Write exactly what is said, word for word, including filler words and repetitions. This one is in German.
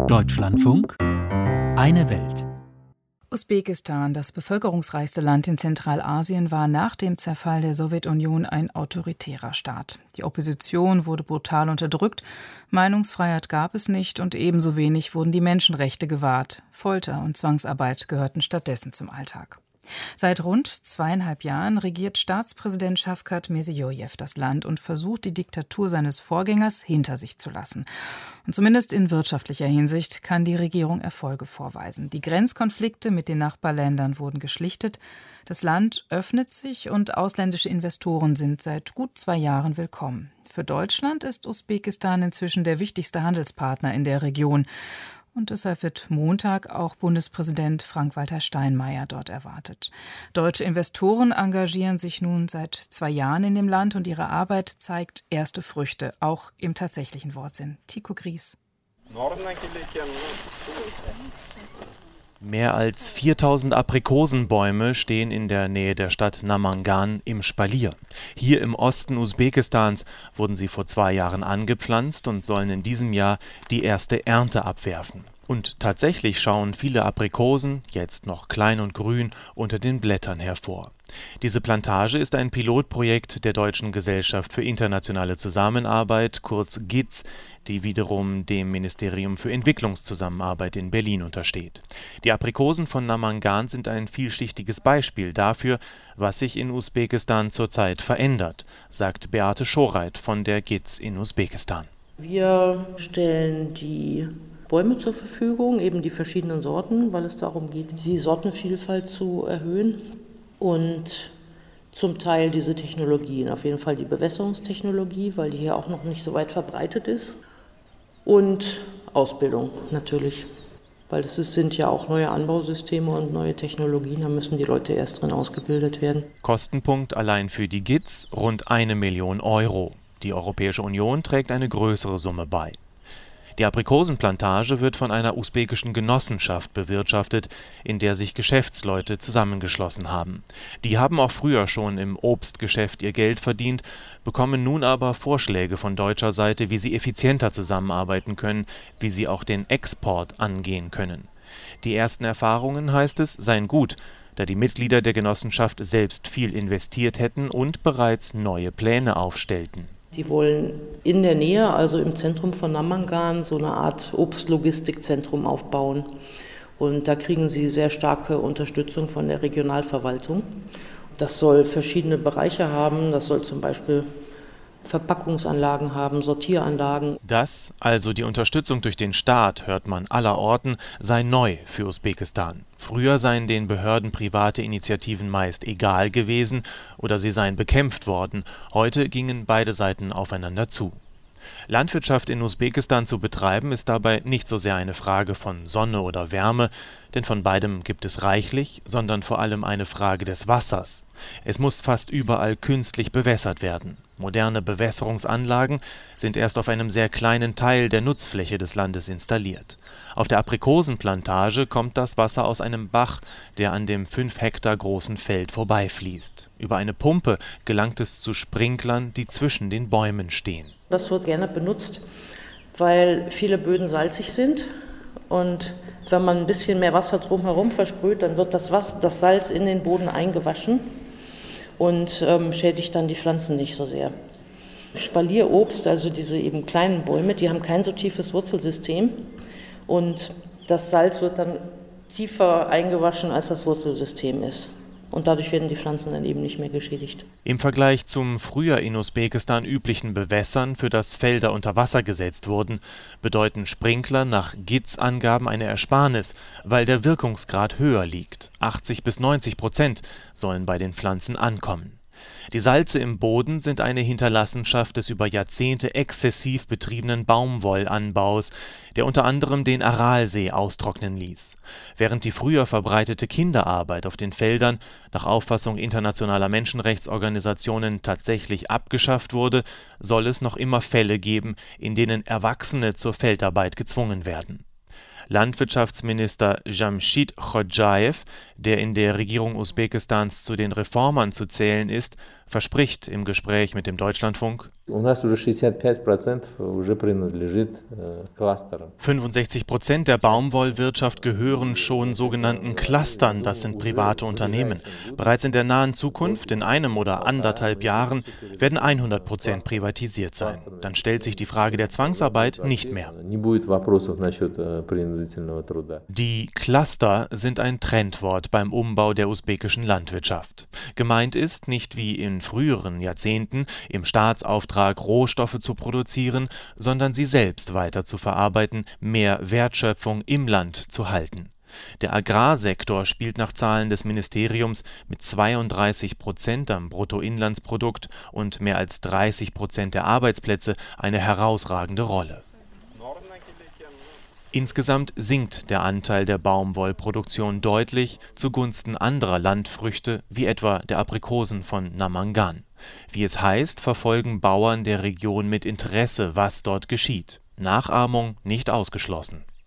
Deutschlandfunk Eine Welt. Usbekistan, das bevölkerungsreichste Land in Zentralasien, war nach dem Zerfall der Sowjetunion ein autoritärer Staat. Die Opposition wurde brutal unterdrückt, Meinungsfreiheit gab es nicht und ebenso wenig wurden die Menschenrechte gewahrt. Folter und Zwangsarbeit gehörten stattdessen zum Alltag. Seit rund zweieinhalb Jahren regiert Staatspräsident Shavkat Mirziyoyev das Land und versucht, die Diktatur seines Vorgängers hinter sich zu lassen. Und zumindest in wirtschaftlicher Hinsicht kann die Regierung Erfolge vorweisen. Die Grenzkonflikte mit den Nachbarländern wurden geschlichtet. Das Land öffnet sich und ausländische Investoren sind seit gut zwei Jahren willkommen. Für Deutschland ist Usbekistan inzwischen der wichtigste Handelspartner in der Region. Und deshalb wird Montag auch Bundespräsident Frank-Walter Steinmeier dort erwartet. Deutsche Investoren engagieren sich nun seit zwei Jahren in dem Land und ihre Arbeit zeigt erste Früchte, auch im tatsächlichen Wortsinn. Tycho Gries. Mehr als viertausend Aprikosenbäume stehen in der Nähe der Stadt Namangan im Spalier. Hier im Osten Usbekistans wurden sie vor zwei Jahren angepflanzt und sollen in diesem Jahr die erste Ernte abwerfen. Und tatsächlich schauen viele Aprikosen, jetzt noch klein und grün, unter den Blättern hervor. Diese Plantage ist ein Pilotprojekt der Deutschen Gesellschaft für internationale Zusammenarbeit, kurz G I Z, die wiederum dem Ministerium für Entwicklungszusammenarbeit in Berlin untersteht. Die Aprikosen von Namangan sind ein vielschichtiges Beispiel dafür, was sich in Usbekistan zurzeit verändert, sagt Beate Schoreit von der G I Z in Usbekistan. Wir stellen die Bäume zur Verfügung, eben die verschiedenen Sorten, weil es darum geht, die Sortenvielfalt zu erhöhen und zum Teil diese Technologien, auf jeden Fall die Bewässerungstechnologie, weil die hier auch noch nicht so weit verbreitet ist und Ausbildung natürlich, weil es ist, sind ja auch neue Anbausysteme und neue Technologien, da müssen die Leute erst drin ausgebildet werden. Kostenpunkt allein für die G I Z rund eine Million Euro. Die Europäische Union trägt eine größere Summe bei. Die Aprikosenplantage wird von einer usbekischen Genossenschaft bewirtschaftet, in der sich Geschäftsleute zusammengeschlossen haben. Die haben auch früher schon im Obstgeschäft ihr Geld verdient, bekommen nun aber Vorschläge von deutscher Seite, wie sie effizienter zusammenarbeiten können, wie sie auch den Export angehen können. Die ersten Erfahrungen, heißt es, seien gut, da die Mitglieder der Genossenschaft selbst viel investiert hätten und bereits neue Pläne aufstellten. Die wollen in der Nähe, also im Zentrum von Namangan, so eine Art Obstlogistikzentrum aufbauen. Und da kriegen sie sehr starke Unterstützung von der Regionalverwaltung. Das soll verschiedene Bereiche haben. Das soll zum Beispiel Verpackungsanlagen haben, Sortieranlagen. Das, also die Unterstützung durch den Staat, hört man allerorten, sei neu für Usbekistan. Früher seien den Behörden private Initiativen meist egal gewesen oder sie seien bekämpft worden. Heute gingen beide Seiten aufeinander zu. Landwirtschaft in Usbekistan zu betreiben, ist dabei nicht so sehr eine Frage von Sonne oder Wärme, denn von beidem gibt es reichlich, sondern vor allem eine Frage des Wassers. Es muss fast überall künstlich bewässert werden. Moderne Bewässerungsanlagen sind erst auf einem sehr kleinen Teil der Nutzfläche des Landes installiert. Auf der Aprikosenplantage kommt das Wasser aus einem Bach, der an dem fünf Hektar großen Feld vorbeifließt. Über eine Pumpe gelangt es zu Sprinklern, die zwischen den Bäumen stehen. Das wird gerne benutzt, weil viele Böden salzig sind. Und wenn man ein bisschen mehr Wasser drumherum versprüht, dann wird das, Wasser, das Salz in den Boden eingewaschen und ähm, schädigt dann die Pflanzen nicht so sehr. Spalierobst, also diese eben kleinen Bäume, die haben kein so tiefes Wurzelsystem und das Salz wird dann tiefer eingewaschen, als das Wurzelsystem ist. Und dadurch werden die Pflanzen dann eben nicht mehr geschädigt. Im Vergleich zum früher in Usbekistan üblichen Bewässern, für das Felder unter Wasser gesetzt wurden, bedeuten Sprinkler nach G I Z-Angaben eine Ersparnis, weil der Wirkungsgrad höher liegt. achtzig bis neunzig Prozent sollen bei den Pflanzen ankommen. Die Salze im Boden sind eine Hinterlassenschaft des über Jahrzehnte exzessiv betriebenen Baumwollanbaus, der unter anderem den Aralsee austrocknen ließ. Während die früher verbreitete Kinderarbeit auf den Feldern nach Auffassung internationaler Menschenrechtsorganisationen tatsächlich abgeschafft wurde, soll es noch immer Fälle geben, in denen Erwachsene zur Feldarbeit gezwungen werden. Landwirtschaftsminister Jamshid Chodjajew, der in der Regierung Usbekistans zu den Reformern zu zählen ist, verspricht im Gespräch mit dem Deutschlandfunk: fünfundsechzig Prozent der Baumwollwirtschaft gehören schon sogenannten Clustern, das sind private Unternehmen. Bereits in der nahen Zukunft, in einem oder anderthalb Jahren, werden hundert Prozent privatisiert sein. Dann stellt sich die Frage der Zwangsarbeit nicht mehr. Die Cluster sind ein Trendwort beim Umbau der usbekischen Landwirtschaft. Gemeint ist, nicht wie in früheren Jahrzehnten im Staatsauftrag Rohstoffe zu produzieren, sondern sie selbst weiter zu verarbeiten, mehr Wertschöpfung im Land zu halten. Der Agrarsektor spielt nach Zahlen des Ministeriums mit zweiunddreißig Prozent am Bruttoinlandsprodukt und mehr als dreißig Prozent der Arbeitsplätze eine herausragende Rolle. Insgesamt sinkt der Anteil der Baumwollproduktion deutlich zugunsten anderer Landfrüchte, wie etwa der Aprikosen von Namangan. Wie es heißt, verfolgen Bauern der Region mit Interesse, was dort geschieht. Nachahmung nicht ausgeschlossen.